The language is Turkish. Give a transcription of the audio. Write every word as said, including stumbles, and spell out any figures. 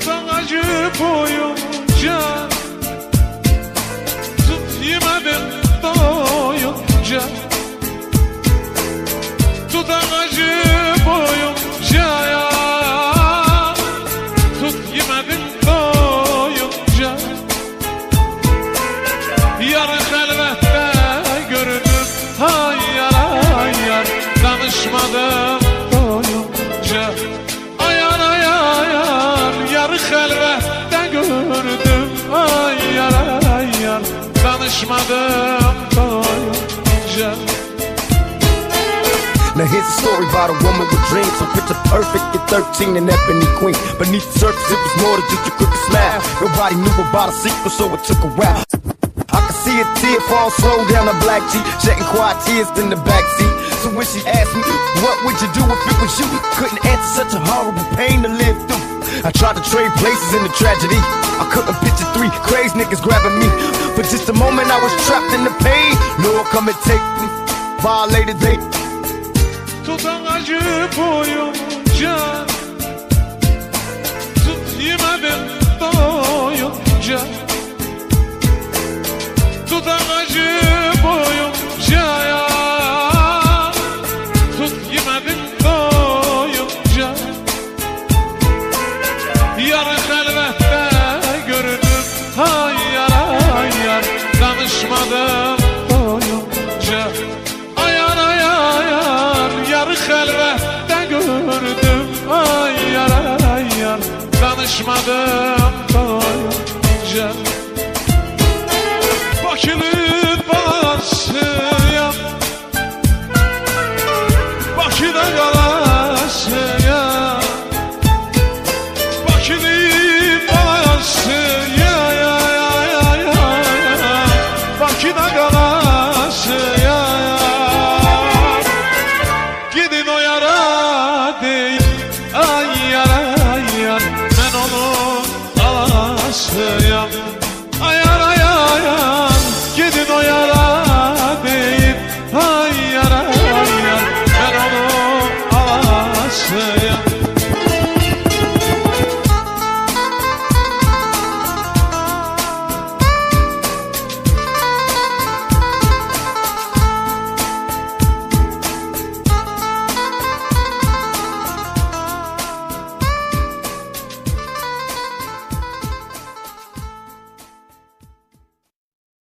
Tutan acı boyunca, tut yemedim doyunca. Tutan acı boyunca ya, tut yemedim doyunca. Yarı helvette gördüm, hay yar ay yar, danışmadım doyunca. Ayar ayar ayar, yarı helvette gördüm, ay yar ay yar, danışmadım doyunca. Now here's a story about a woman with dreams, so picture perfect at thirteen, an ebony queen. Beneath the surface it was more than just a crooked smile. Nobody knew about a secret, so it took a while. I could see a tear fall slow down her black cheek, shedding quiet tears in the backseat. So when she asked me, what would you do if it was you? Couldn't answer, such a horrible pain to live through. I tried to trade places in the tragedy. I couldn't picture three crazy niggas grabbing me. For just a moment I was trapped in the pain. Lord, come and take me. Violated they. Tutan acı boyunca, tut yemedim doyunca. Tutan acı boyunca ya, tut yemedim doyunca. Yarı helvette gördüm, hay yar ay yar, danışmadım doyunca. Ayar ayar ayar, yarı helvette gördüm, ay yar ay yar, danışmadım